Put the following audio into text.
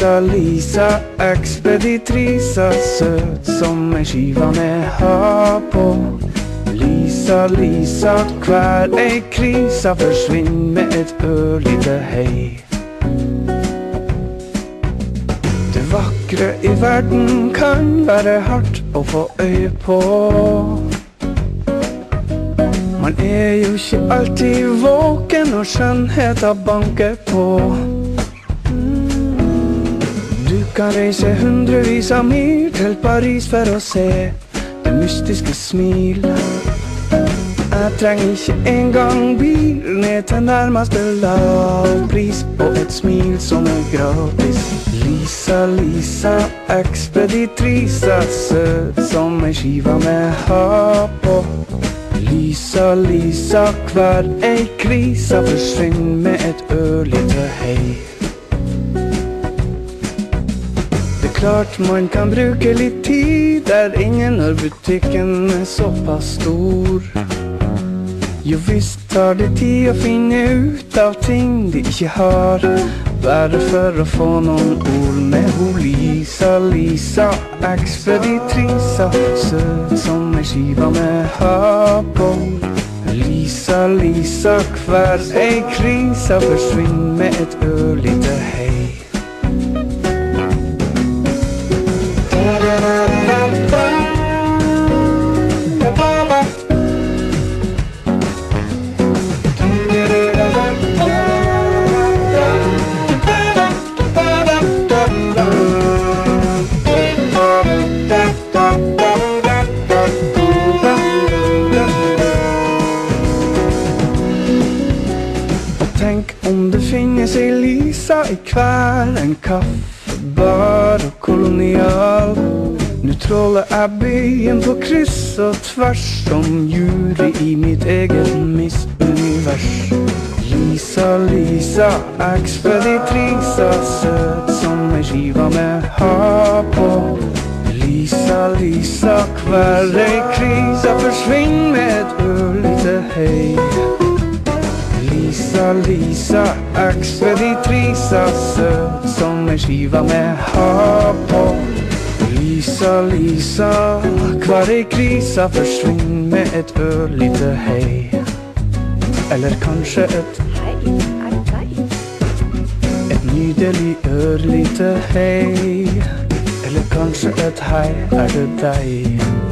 Lisa, Lisa, ekspeditrisa, søt som en skiva med ha på. Lisa, Lisa, hver ei krisa forsvinn med et ørlite hei. Det vakre i verden kan være hardt å få øye på. Man jo ikke alltid våken når skjønnheten banker på. Du kan reise hundrevis av mil til Paris for å se det mystiske smil. Jeg trenger ikke engang bil ned til nærmeste lavpris og et smil som gratis. Lisa, Lisa, ekspeditrisa, søt som en skiva med ha på. Lisa, Lisa, hver ei krisa forsvinn med et ørlite hei. Det klart man kan bruke litt tid der inne når butikken såpass stor. Jo visst tar det tid å finne ut av ting de ikke har, bare for å få noen ord med ho. Lisa, Lisa, ekspeditrisa, søt som en skiva med ha på. Lisa, Lisa, hver ei krisa forsvinn med et ørlite hei. Tenk om det finnes ei Lisa i hver en kaffebar og kolonial. Nå tråler jeg byen på kryss og tvers som jury i mitt eget Miss-univers. Lisa, Lisa, ekspeditrisa, søt som en skiva med ha på. Lisa, Lisa, hver ei krisa forsvinn med et ørlite hei. Lisa, Lisa, ekspeditrisa, søt som en skiva med ha på. Lisa, Lisa, hver ei krisa forsvinn med et ørlite hei. Eller kanskje et nydelig ørlite hei. Eller kanskje et hei, det deg?